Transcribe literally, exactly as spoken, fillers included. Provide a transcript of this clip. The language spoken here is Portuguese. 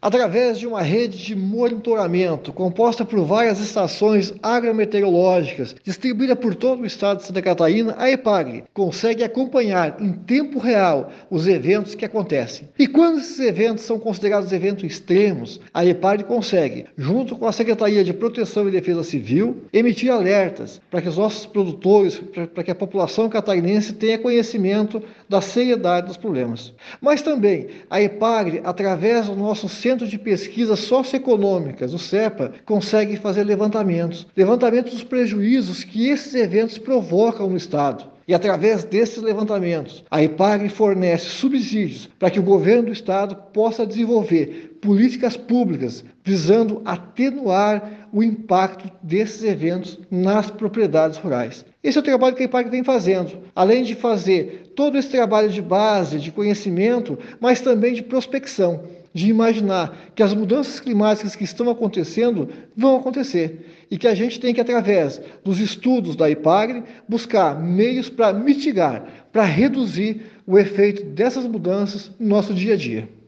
Através de uma rede de monitoramento composta por várias estações agrometeorológicas, distribuída por todo o estado de Santa Catarina, a EPAGRE consegue acompanhar em tempo real os eventos que acontecem. E quando esses eventos são considerados eventos extremos, a EPAGRE consegue, junto com a Secretaria de Proteção e Defesa Civil, emitir alertas para que os nossos produtores, para que a população catarinense tenha conhecimento da seriedade dos problemas. Mas também a EPAGRE, através do nosso Centro de Pesquisas Socioeconômicas, o CEPA, consegue fazer levantamentos, levantamentos dos prejuízos que esses eventos provocam no Estado. E através desses levantamentos, a EPAGRE fornece subsídios para que o governo do Estado possa desenvolver políticas públicas visando atenuar o impacto desses eventos nas propriedades rurais. Esse é o trabalho que a EPAGRE vem fazendo, além de fazer todo esse trabalho de base, de conhecimento, mas também de prospecção, de imaginar que as mudanças climáticas que estão acontecendo vão acontecer e que a gente tem que, através dos estudos da EPAGRE, buscar meios para mitigar, para reduzir o efeito dessas mudanças no nosso dia a dia.